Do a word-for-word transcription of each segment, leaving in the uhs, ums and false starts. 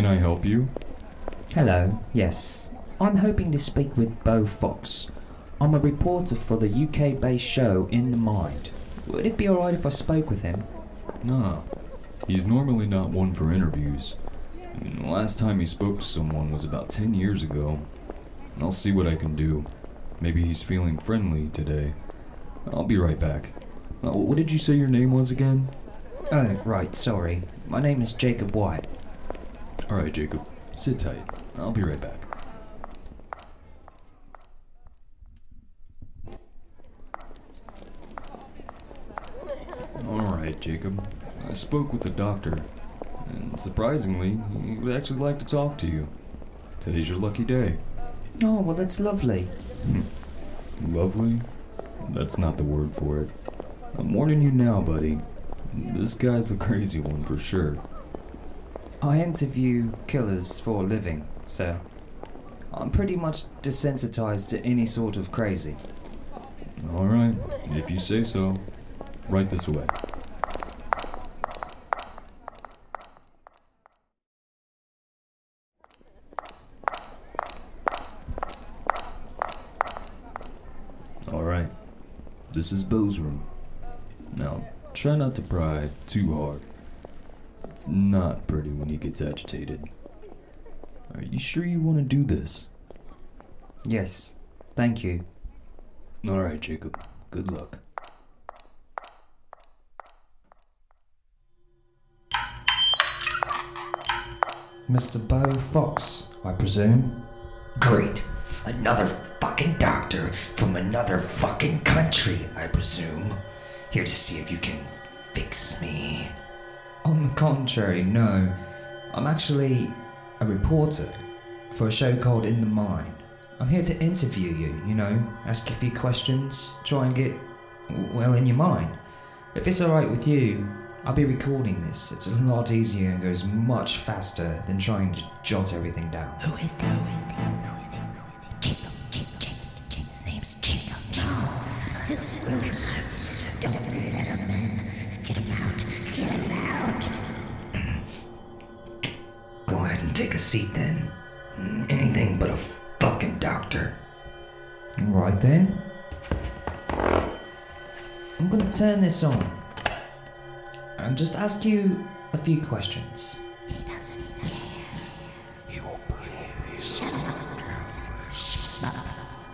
I help you? Hello, yes. I'm hoping to speak with Beau Fox. I'm a reporter for the U K-based show In the Mind. Would it be alright if I spoke with him? Nah. He's normally not one for interviews. I mean, the last time he spoke to someone was about ten years ago. I'll see what I can do. Maybe he's feeling friendly today. I'll be right back. Uh, what did you say your name was again? Oh, right, sorry. My name is Jacob White. Alright, Jacob. Sit tight. I'll be right back. Alright, Jacob. I spoke with the doctor, and surprisingly, he would actually like to talk to you. Today's your lucky day. Oh, well, that's lovely. Lovely? That's not the word for it. I'm warning you now, buddy. This guy's a crazy one for sure. I interview killers for a living, so I'm pretty much desensitized to any sort of crazy. Alright, if you say so. Right this way. Alright, this is Beau's room. Now, try not to pry too hard. It's not pretty when he gets agitated. Are you sure you want to do this? Yes, thank you. Alright, Jacob. Good luck. Mister Beau Fox, I presume? Great. Another fucking doctor from another fucking country, I presume. Here to see if you can fix me. On the contrary, no. I'm actually a reporter for a show called In the Mind. I'm here to interview you, you know, ask you a few questions, try and get, well, in your mind. If it's alright with you, I'll be recording this. It's a lot easier and goes much faster than trying to jot everything down. Who is he? Who is he? Who is he? Who is he? Jacob, Jacob, Jacob, Jacob. His name's Jacob. No. It's Lucas. Don't let him in. Get him out. Get him out. Go ahead and take a seat then. Anything but a fucking doctor. Alright then. I'm gonna turn this on and just ask you a few questions. He doesn't care. He won't believe you. Shut up. Shut up.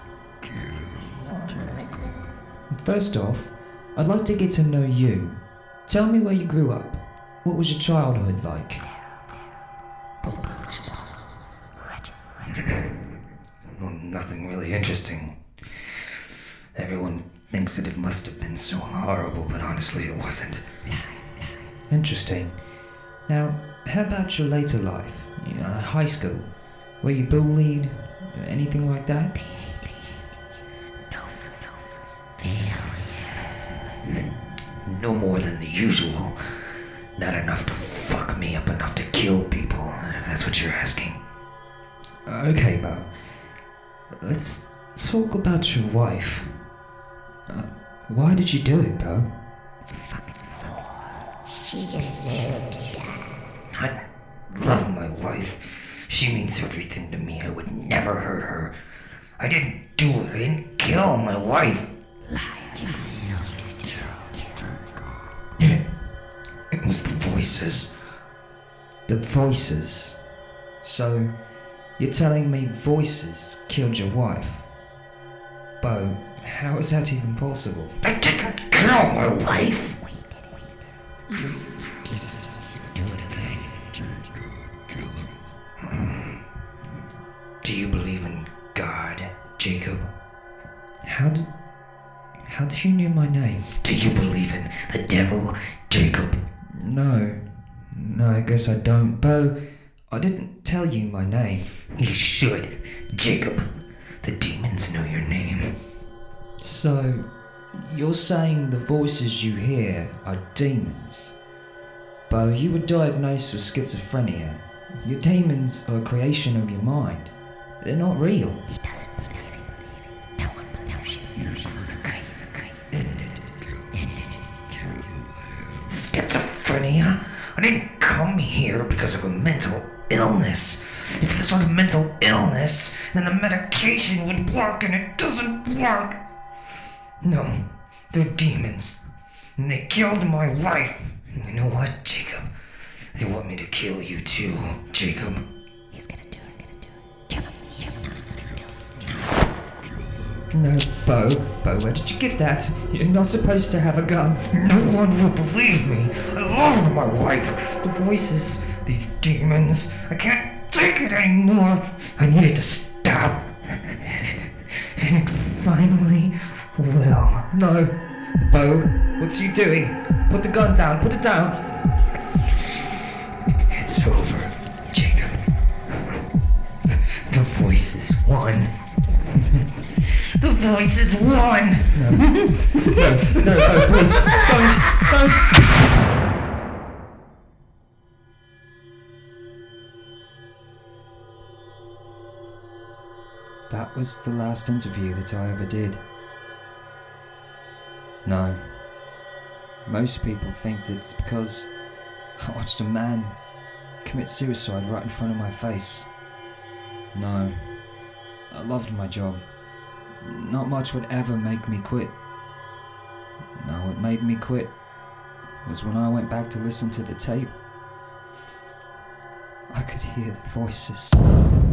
First off, I'd like to get to know you. Tell me where you grew up. What was your childhood like? Well, nothing really interesting. Everyone thinks that it must have been so horrible, but honestly it wasn't. Interesting. Now, how about your later life? You know, high school? Were you bullied? Anything like that? No, no. Failures. No more than the usual. Not enough to fuck me up enough to kill people, if that's what you're asking. Okay, Beau. Let's talk about your wife. Uh, why did you do it, Beau? Fucking fool. She deserved to die. I love my wife. She means everything to me. I would never hurt her. I didn't do it. I didn't kill my wife. Liar. It was the voices. The voices. So, you're telling me voices killed your wife? Beau, how is that even possible? I didn't kill my wife. You didn't do it again. Do you believe in God, Jacob? How did... How did you know my name? Do you believe in the devil, Jacob? No. No, I guess I don't. Beau, I didn't tell you my name. You should, Jacob. The demons know your name. So, you're saying the voices you hear are demons? Beau, you were diagnosed with schizophrenia. Your demons are a creation of your mind. They're not real. He doesn't believe it. No one believes you. You're crazy, crazy. Schizophrenia? I didn't come here because of a mental illness. If this was a mental illness, then the medication would work, and it doesn't work. No, they're demons. And they killed my wife. And you know what, Jacob? They want me to kill you too, Jacob. He's gonna do it. He's gonna do it. Kill him. He's gonna do it. No, Bo. Bo, where did you get that? You're not supposed to have a gun. No one will believe me. I loved my wife. The voices, these demons. I can't take it anymore. I need it to stop. And it finally will. No. Bo, what's you doing? Put the gun down. Put it down. It's over, Jacob. The voices won. The voices won. No. No, no, no, please. Don't, don't. That was the last interview that I ever did. No. Most people think that it's because I watched a man commit suicide right in front of my face. No. I loved my job. Not much would ever make me quit. No, what made me quit was when I went back to listen to the tape. I could hear the voices.